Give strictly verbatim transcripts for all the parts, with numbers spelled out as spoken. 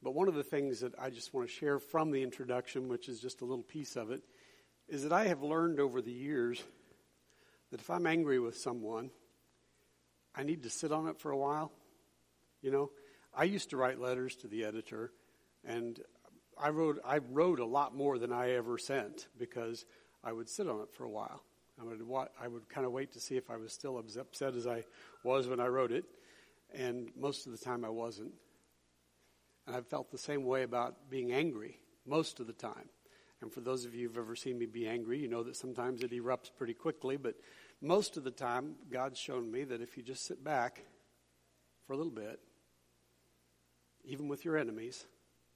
But one of the things that I just want to share from the introduction, which is just a little piece of it, is that I have learned over the years that if I'm angry with someone, I need to sit on it for a while. You know, I used to write letters to the editor, and I wrote I wrote a lot more than I ever sent because I would sit on it for a while. I would I would kind of wait to see if I was still as upset as I was when I wrote it, and most of the time I wasn't. And I've felt the same way about being angry most of the time. And for those of you who've ever seen me be angry, you know that sometimes it erupts pretty quickly, but most of the time God's shown me that if you just sit back for a little bit, even with your enemies,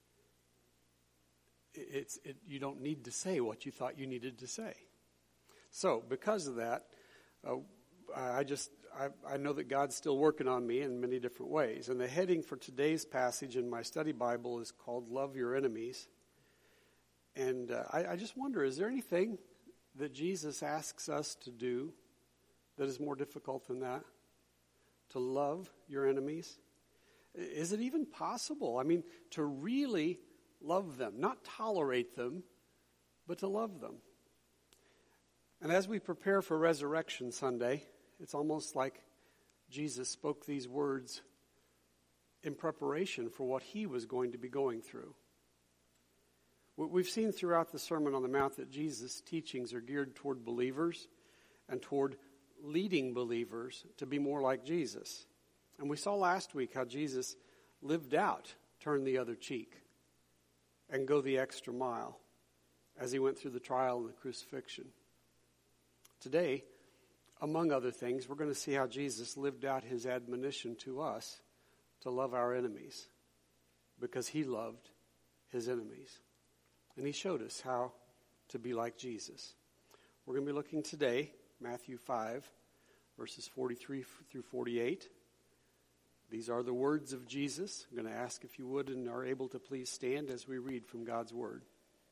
it's it, you don't need to say what you thought you needed to say. So because of that, uh, I just I, I know that God's still working on me in many different ways. And the heading for today's passage in my study Bible is called "Love Your Enemies." And uh, I, I just wonder, is there anything that Jesus asks us to do that is more difficult than that? To love your enemies? Is it even possible? I mean, to really love them, not tolerate them, but to love them. And as we prepare for Resurrection Sunday, it's almost like Jesus spoke these words in preparation for what he was going to be going through. We've seen throughout the Sermon on the Mount that Jesus' teachings are geared toward believers and toward leading believers to be more like Jesus. And we saw last week how Jesus lived out turn the other cheek and go the extra mile as he went through the trial and the crucifixion. Today, among other things, we're going to see how Jesus lived out his admonition to us to love our enemies because he loved his enemies. And he showed us how to be like Jesus. We're going to be looking today, Matthew five, verses forty-three through forty-eight. These are the words of Jesus. I'm going to ask if you would and are able to please stand as we read from God's word.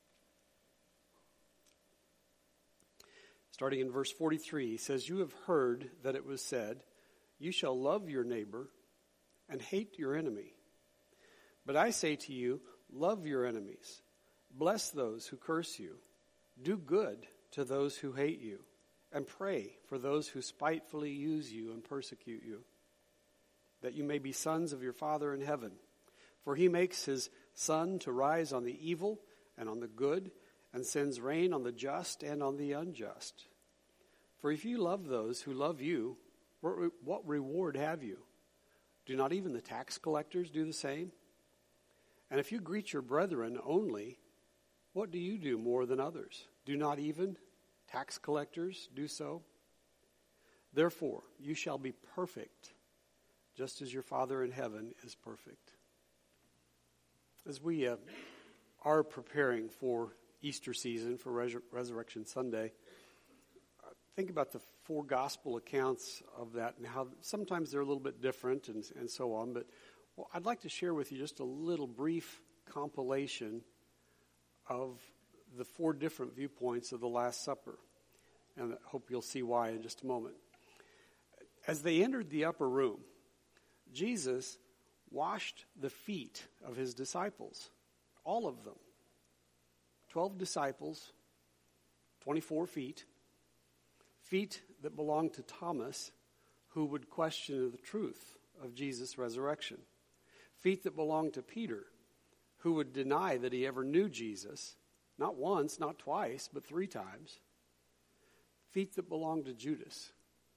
Starting in verse forty-three, he says, "You have heard that it was said, 'You shall love your neighbor and hate your enemy.' But I say to you, love your enemies. Bless those who curse you. Do good to those who hate you, and pray for those who spitefully use you and persecute you, that you may be sons of your Father in heaven. For he makes his sun to rise on the evil and on the good, and sends rain on the just and on the unjust. For if you love those who love you, what reward have you? Do not even the tax collectors do the same? And if you greet your brethren only, what do you do more than others? Do not even tax collectors do so? Therefore, you shall be perfect, just as your Father in heaven is perfect." As we uh, are preparing for Easter season, for Res- Resurrection Sunday, uh, think about the four gospel accounts of that and how sometimes they're a little bit different and, and so on. But well, I'd like to share with you just a little brief compilation of the four different viewpoints of the Last Supper. And I hope you'll see why in just a moment. As they entered the upper room, Jesus washed the feet of his disciples, all of them. Twelve disciples, twenty-four feet, feet that belonged to Thomas, who would question the truth of Jesus' resurrection. Feet that belonged to Peter, who would deny that he ever knew Jesus, not once, not twice, but three times. Feet that belonged to Judas.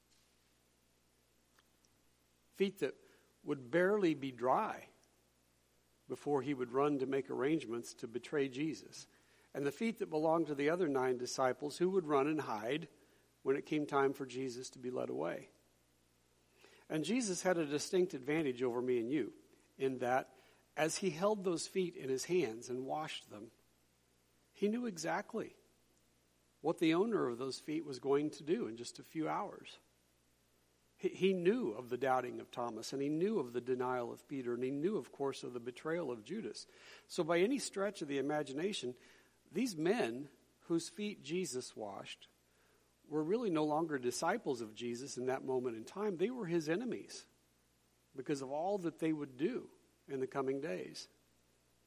Feet that would barely be dry before he would run to make arrangements to betray Jesus. And the feet that belonged to the other nine disciples who would run and hide when it came time for Jesus to be led away. And Jesus had a distinct advantage over me and you in that as he held those feet in his hands and washed them, he knew exactly what the owner of those feet was going to do in just a few hours. He, he knew of the doubting of Thomas, and he knew of the denial of Peter, and he knew, of course, of the betrayal of Judas. So by any stretch of the imagination, these men whose feet Jesus washed were really no longer disciples of Jesus in that moment in time. They were his enemies because of all that they would do in the coming days.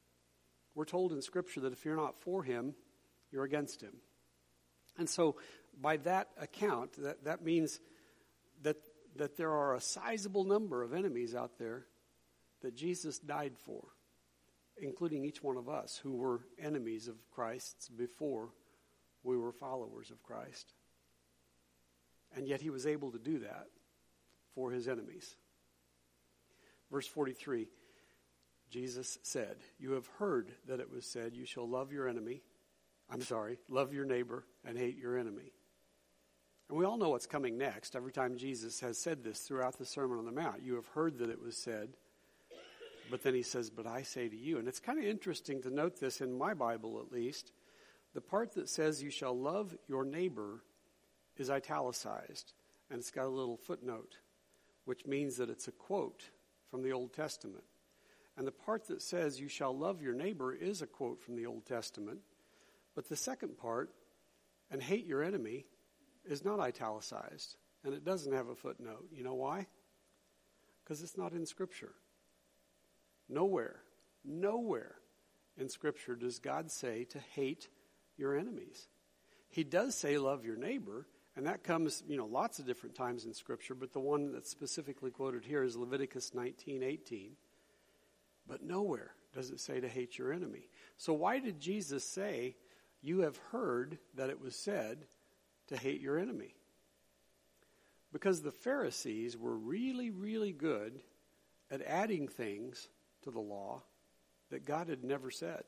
We're told in Scripture that if you're not for him, you're against him. And so by that account, that, that means that, that there are a sizable number of enemies out there that Jesus died for, including each one of us who were enemies of Christ's before we were followers of Christ. And yet he was able to do that for his enemies. Verse forty-three, Jesus said, "You have heard that it was said, you shall love your enemy, I'm sorry, love your neighbor and hate your enemy." And we all know what's coming next. Every time Jesus has said this throughout the Sermon on the Mount, you have heard that it was said, but then he says, "But I say to you." And it's kind of interesting to note this in my Bible, at least. The part that says you shall love your neighbor is italicized, and it's got a little footnote, which means that it's a quote from the Old Testament. And the part that says you shall love your neighbor is a quote from the Old Testament. But the second part, and hate your enemy, is not italicized, and it doesn't have a footnote. You know why? Because it's not in Scripture. Nowhere, nowhere in Scripture does God say to hate your enemies. He does say love your neighbor, and that comes, you know, lots of different times in Scripture, but the one that's specifically quoted here is Leviticus nineteen eighteen. But nowhere does it say to hate your enemy. So why did Jesus say, you have heard that it was said to hate your enemy? Because the Pharisees were really, really good at adding things to the law that God had never said.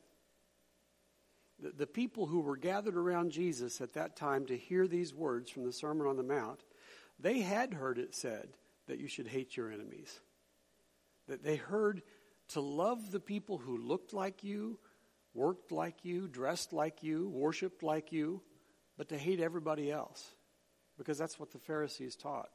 The, the people who were gathered around Jesus at that time to hear these words from the Sermon on the Mount, they had heard it said that you should hate your enemies. That they heard to love the people who looked like you, worked like you, dressed like you, worshiped like you, but to hate everybody else, because that's what the Pharisees taught.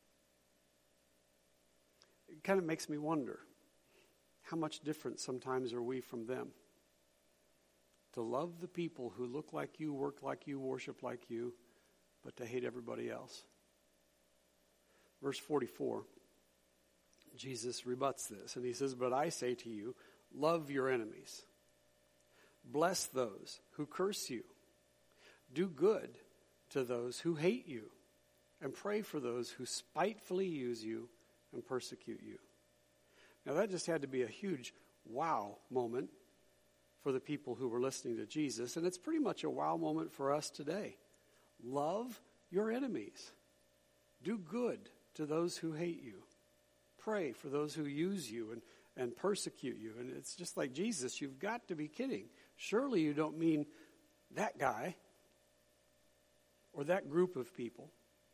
It kind of makes me wonder, how much different sometimes are we from them? To love the people who look like you, work like you, worship like you, but to hate everybody else. Verse forty-four, Jesus rebuts this, and he says, "But I say to you, love your enemies. Bless those who curse you. Do good to those who hate you, and pray for those who spitefully use you and persecute you." Now that just had to be a huge wow moment for the people who were listening to Jesus, and it's pretty much a wow moment for us today. Love your enemies. Do good to those who hate you. Pray for those who use you and, and persecute you. And it's just like, Jesus, you've got to be kidding. Surely you don't mean that guy or that group of people.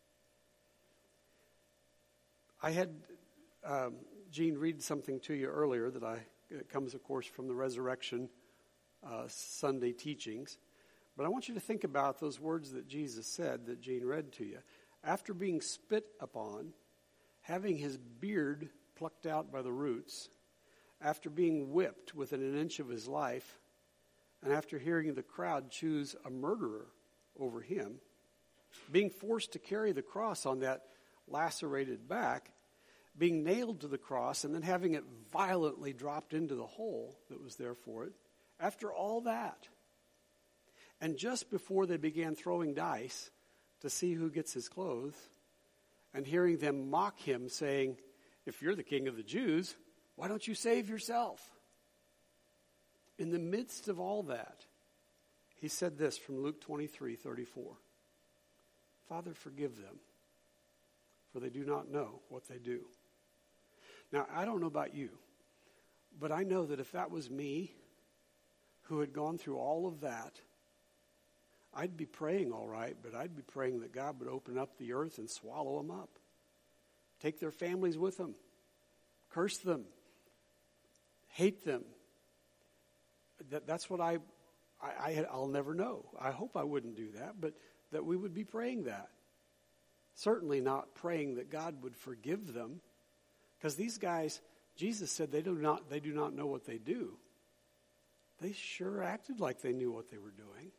I had um, Gene read something to you earlier that I it comes, of course, from the Resurrection uh, Sunday teachings. But I want you to think about those words that Jesus said that Gene read to you. After being spit upon, having his beard plucked out by the roots, after being whipped within an inch of his life, and after hearing the crowd choose a murderer over him, being forced to carry the cross on that lacerated back, being nailed to the cross, and then having it violently dropped into the hole that was there for it, after all that, and just before they began throwing dice to see who gets his clothes, and hearing them mock him, saying, "If you're the king of the Jews, why don't you save yourself?" In the midst of all that, he said this from Luke twenty-three thirty-four. "Father, forgive them, for they do not know what they do." Now, I don't know about you, but I know that if that was me who had gone through all of that, I'd be praying all right, but I'd be praying that God would open up the earth and swallow them up. Take their families with them. Curse them. Hate them. That, that's what I, I, I, I'll never know. I hope I wouldn't do that, but that we would be praying that. Certainly not praying that God would forgive them, because these guys, Jesus said they do not, they do not know what they do. They sure acted like they knew what they were doing.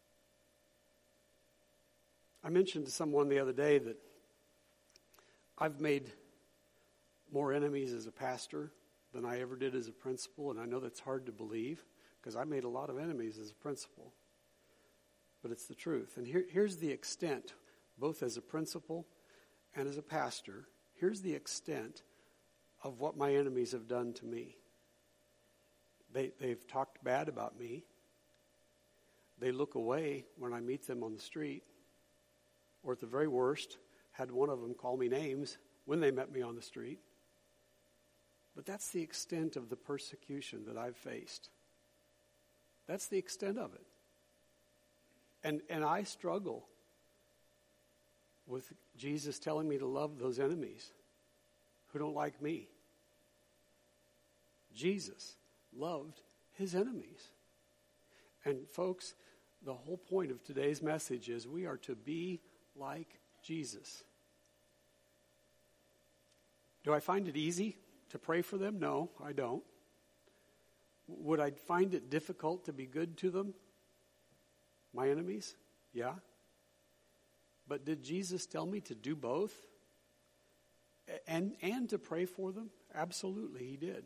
I mentioned to someone the other day that I've made more enemies as a pastor than I ever did as a principal, and I know that's hard to believe because I made a lot of enemies as a principal. But it's the truth. And here, here's the extent, both as a principal and as a pastor, here's the extent of what my enemies have done to me. They, they've talked bad about me. They look away when I meet them on the street. Or at the very worst, had one of them call me names when they met me on the street. But that's the extent of the persecution that I've faced. That's the extent of it. And and I struggle with Jesus telling me to love those enemies who don't like me. Jesus loved his enemies. And folks, the whole point of today's message is we are to be like Jesus. Do I find it easy to pray for them? No, I don't. Would I find it difficult to be good to them? My enemies? Yeah. But did Jesus tell me to do both? And, and to pray for them? Absolutely, he did.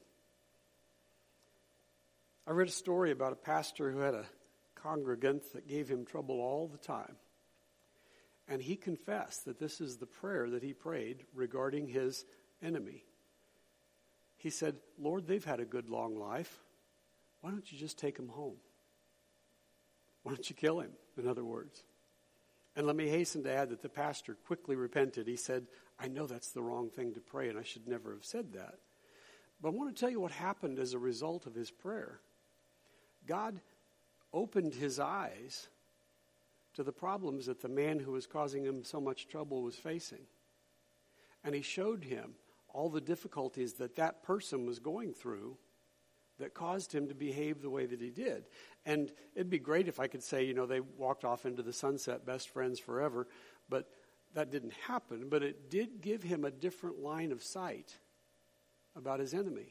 I read a story about a pastor who had a congregant that gave him trouble all the time. And he confessed that this is the prayer that he prayed regarding his enemy. He said, Lord, they've had a good long life. Why don't you just take him home? Why don't you kill him, in other words? And let me hasten to add that the pastor quickly repented. He said, I know that's the wrong thing to pray, and I should never have said that. But I want to tell you what happened as a result of his prayer. God opened his eyes to the problems that the man who was causing him so much trouble was facing. And he showed him all the difficulties that that person was going through that caused him to behave the way that he did. And it'd be great if I could say, you know, they walked off into the sunset, best friends forever, but that didn't happen. But it did give him a different line of sight about his enemy.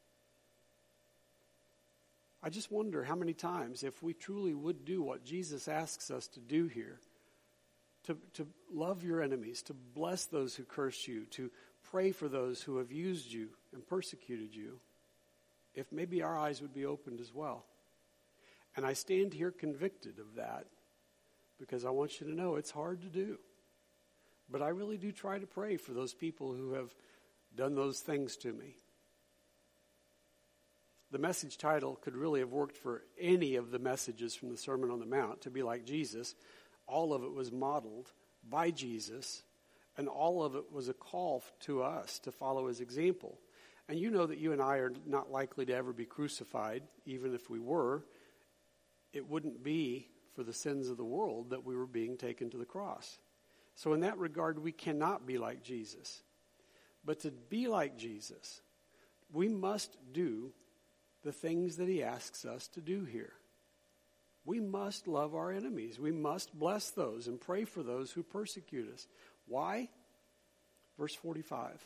I just wonder how many times, if we truly would do what Jesus asks us to do here, to, to love your enemies, to bless those who curse you, to pray for those who have used you and persecuted you, if maybe our eyes would be opened as well. And I stand here convicted of that because I want you to know it's hard to do. But I really do try to pray for those people who have done those things to me. The message title could really have worked for any of the messages from the Sermon on the Mount, to be like Jesus. All of it was modeled by Jesus, and all of it was a call to us to follow his example. And you know that you and I are not likely to ever be crucified. Even if we were, it wouldn't be for the sins of the world that we were being taken to the cross. So in that regard, we cannot be like Jesus. But to be like Jesus, we must do the things that he asks us to do here. We must love our enemies. We must bless those and pray for those who persecute us. Why? Verse forty-five.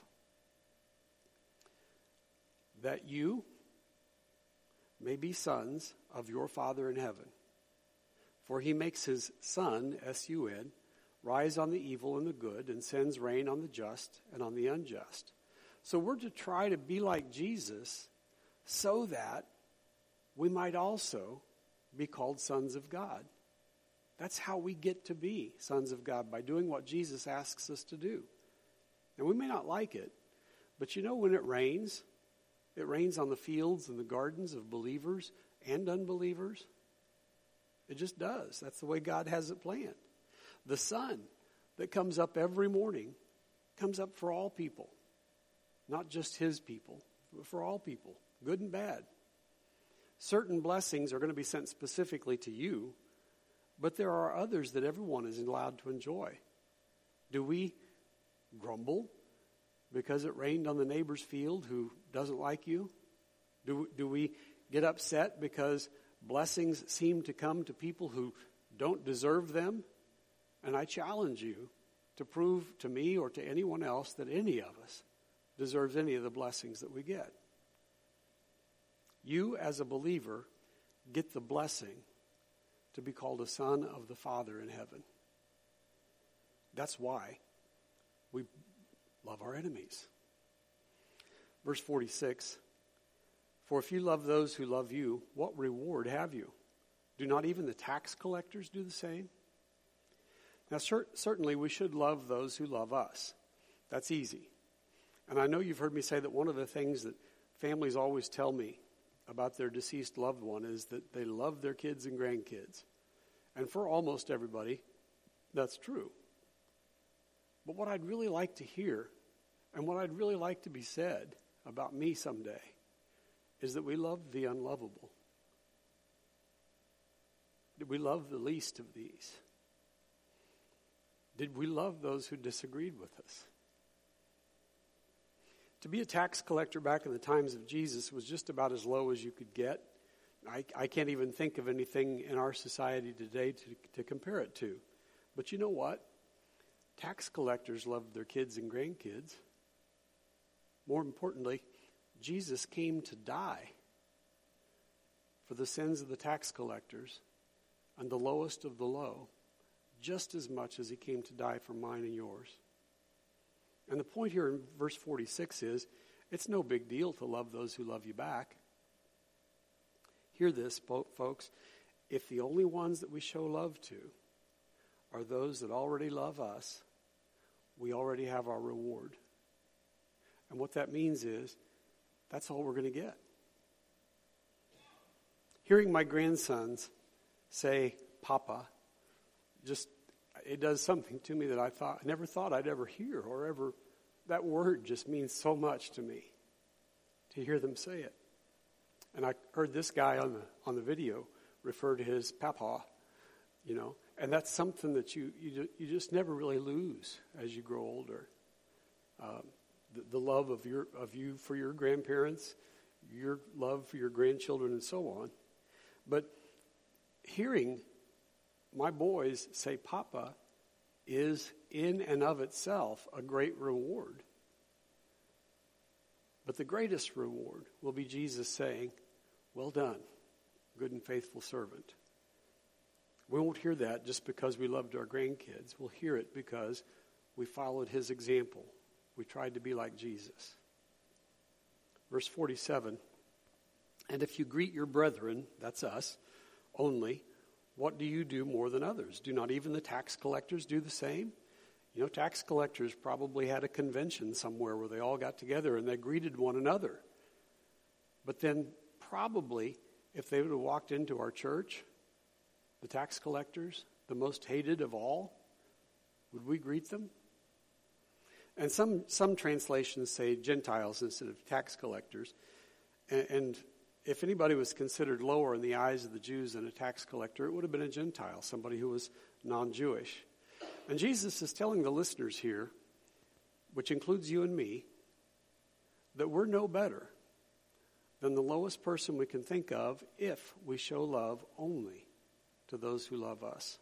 That you may be sons of your Father in heaven. For he makes his sun, S U N, rise on the evil and the good, and sends rain on the just and on the unjust. So we're to try to be like Jesus so that we might also be called sons of God. That's how we get to be sons of God, by doing what Jesus asks us to do. And we may not like it, but you know, when it rains, it rains on the fields and the gardens of believers and unbelievers. It just does. That's the way God has it planned. The sun that comes up every morning comes up for all people, not just his people, but for all people, good and bad. Certain blessings are going to be sent specifically to you, but there are others that everyone is allowed to enjoy. Do we grumble because it rained on the neighbor's field who doesn't like you? Do, do we get upset because blessings seem to come to people who don't deserve them? And I challenge you to prove to me or to anyone else that any of us deserves any of the blessings that we get. You, as a believer, get the blessing to be called a son of the Father in heaven. That's why we love our enemies. Verse forty-six, For if you love those who love you, what reward have you? Do not even the tax collectors do the same? Now, cer- certainly we should love those who love us. That's easy. And I know you've heard me say that one of the things that families always tell me about their deceased loved one is that they love their kids and grandkids. And for almost everybody, that's true. But what I'd really like to hear, and what I'd really like to be said about me someday, is that we love the unlovable. Did we love the least of these? Did we love those who disagreed with us? To be a tax collector back in the times of Jesus was just about as low as you could get. I, I can't even think of anything in our society today to, to compare it to. But you know what? Tax collectors loved their kids and grandkids. More importantly, Jesus came to die for the sins of the tax collectors and the lowest of the low, just as much as he came to die for mine and yours. And the point here in verse forty-six is, it's no big deal to love those who love you back. Hear this, folks. If the only ones that we show love to are those that already love us, we already have our reward. And what that means is, that's all we're going to get. Hearing my grandsons say, Papa, just, it does something to me that I thought, I never thought I'd ever hear or ever, that word just means so much to me, to hear them say it. And I heard this guy on the on the video refer to his papa, you know, and that's something that you you, you just never really lose as you grow older. Um, the, the love of your of you for your grandparents, your love for your grandchildren, and so on. But hearing my boys say Papa is in and of itself a great reward. But the greatest reward will be Jesus saying, well done, good and faithful servant. We won't hear that just because we loved our grandkids. We'll hear it because we followed his example. We tried to be like Jesus. Verse forty-seven, and if you greet your brethren, that's us, only, what do you do more than others? Do not even the tax collectors do the same? You know, tax collectors probably had a convention somewhere where they all got together and they greeted one another. But then probably, if they would have walked into our church, the tax collectors, the most hated of all, would we greet them? And some, some translations say Gentiles instead of tax collectors. And, and if anybody was considered lower in the eyes of the Jews than a tax collector, it would have been a Gentile, somebody who was non-Jewish. And Jesus is telling the listeners here, which includes you and me, that we're no better than the lowest person we can think of if we show love only to those who love us.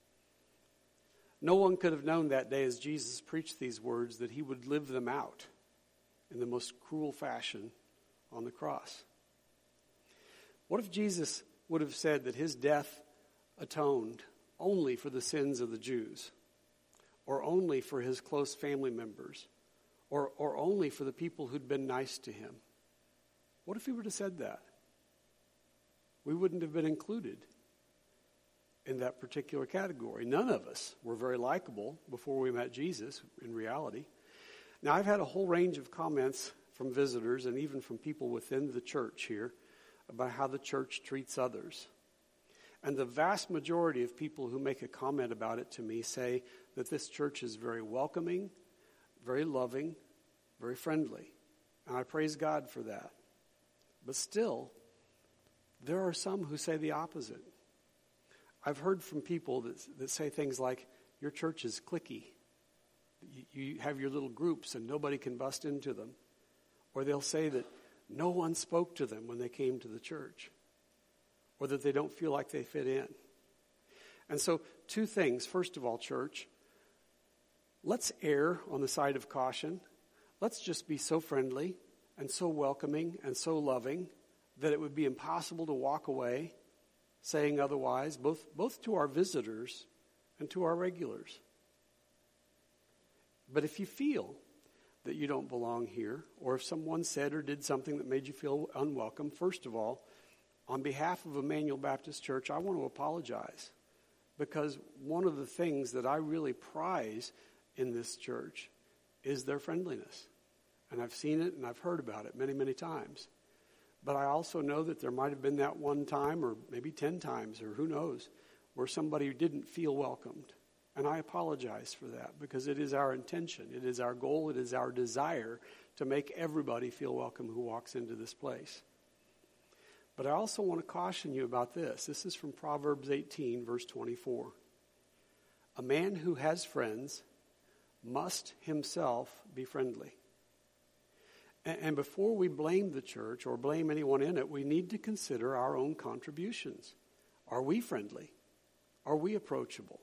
No one could have known that day as Jesus preached these words that he would live them out in the most cruel fashion on the cross. What if Jesus would have said that his death atoned only for the sins of the Jews, or only for his close family members, or, or only for the people who'd been nice to him? What if he would have said that? We wouldn't have been included in that particular category. None of us were very likable before we met Jesus, in reality. Now, I've had a whole range of comments from visitors and even from people within the church here about how the church treats others. And the vast majority of people who make a comment about it to me say that this church is very welcoming, very loving, very friendly. And I praise God for that. But still, there are some who say the opposite. I've heard from people that, that say things like, your church is cliquey. You, you have your little groups and nobody can bust into them. Or they'll say that no one spoke to them when they came to the church. Or that they don't feel like they fit in. And so, two things. First of all, church, let's err on the side of caution. Let's just be so friendly and so welcoming and so loving that it would be impossible to walk away saying otherwise, both, both to our visitors and to our regulars. But if you feel that you don't belong here, or if someone said or did something that made you feel unwelcome, first of all, on behalf of Emmanuel Baptist Church, I want to apologize. Because one of the things that I really prize in this church is their friendliness. And I've seen it and I've heard about it many, many times. But I also know that there might have been that one time, or maybe ten times, or who knows, where somebody didn't feel welcomed. And I apologize for that, because it is our intention, it is our goal, it is our desire to make everybody feel welcome who walks into this place. But I also want to caution you about this. This is from Proverbs eighteen, verse twenty-four. A man who has friends must himself be friendly. And before we blame the church or blame anyone in it, we need to consider our own contributions. Are we friendly? Are we approachable?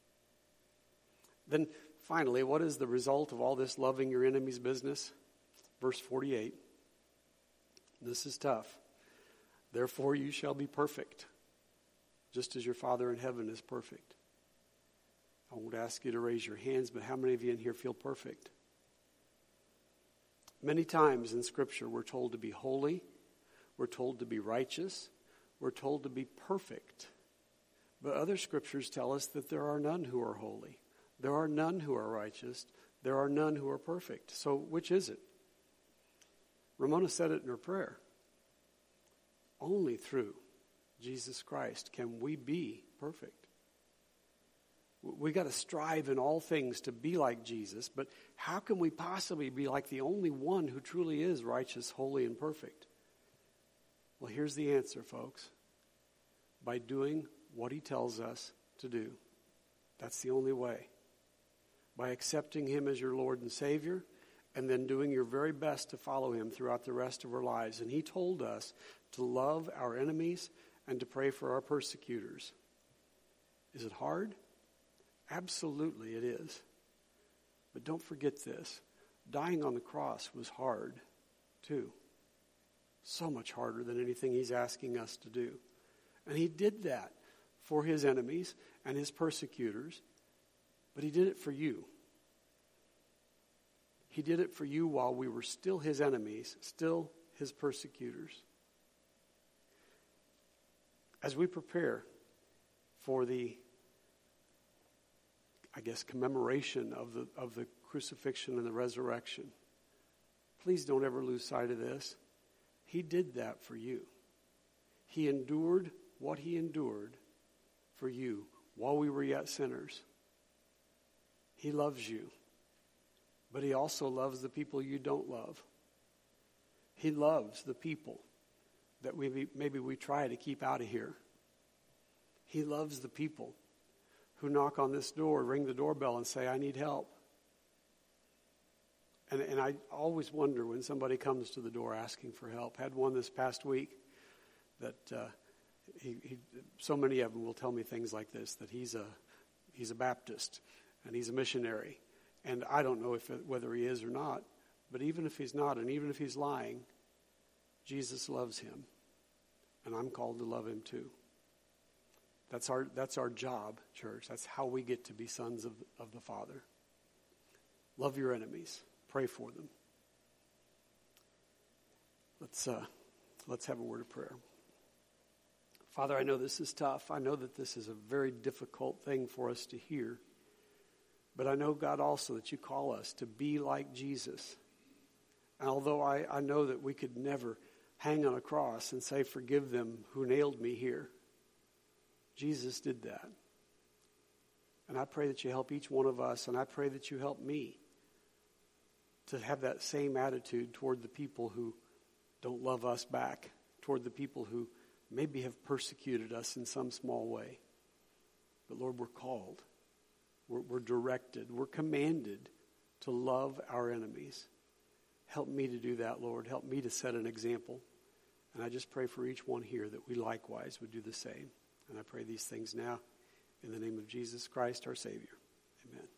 Then finally, what is the result of all this loving your enemy's business? Verse forty-eight. This is tough. Therefore you shall be perfect, just as your Father in heaven is perfect. I won't ask you to raise your hands, but how many of you in here feel perfect? Many times in Scripture we're told to be holy, we're told to be righteous, we're told to be perfect. But other Scriptures tell us that there are none who are holy. There are none who are righteous. There are none who are perfect. So which is it? Ramona said it in her prayer. Only through Jesus Christ can we be perfect. We got to strive in all things to be like Jesus, but how can we possibly be like the only one who truly is righteous, holy, and perfect? Well, here's the answer, folks. By doing what he tells us to do. That's the only way. By accepting him as your Lord and Savior, and then doing your very best to follow him throughout the rest of our lives. And he told us to love our enemies and to pray for our persecutors. Is it hard? Absolutely it is. But don't forget this. Dying on the cross was hard, too. So much harder than anything he's asking us to do. And he did that for his enemies and his persecutors, but he did it for you. He did it for you while we were still his enemies, still his persecutors. As we prepare for the, I guess, commemoration of the of the crucifixion and the resurrection, please don't ever lose sight of this. He did that for you. He endured what he endured for you while we were yet sinners. He loves you. But he also loves the people you don't love. He loves the people that we maybe we try to keep out of here. He loves the people who knock on this door, ring the doorbell, and say, I need help. And, and I always wonder when somebody comes to the door asking for help. Had one this past week that uh, he, he, so many of them will tell me things like this, that he's a he's a Baptist and he's a missionary. And I don't know if it, whether he is or not, but even if he's not, and even if he's lying, Jesus loves him, and I'm called to love him too. That's our that's our job, church. That's how we get to be sons of, of the Father. Love your enemies. Pray for them. Let's uh, let's have a word of prayer. Father, I know this is tough. I know that this is a very difficult thing for us to hear. But I know, God, also that you call us to be like Jesus. And although I, I know that we could never hang on a cross and say, forgive them who nailed me here, Jesus did that. And I pray that you help each one of us, and I pray that you help me to have that same attitude toward the people who don't love us back, toward the people who maybe have persecuted us in some small way. But Lord, we're called. We're, we're directed. We're commanded to love our enemies. Help me to do that, Lord. Help me to set an example. And I just pray for each one here that we likewise would do the same. And I pray these things now in the name of Jesus Christ, our Savior. Amen.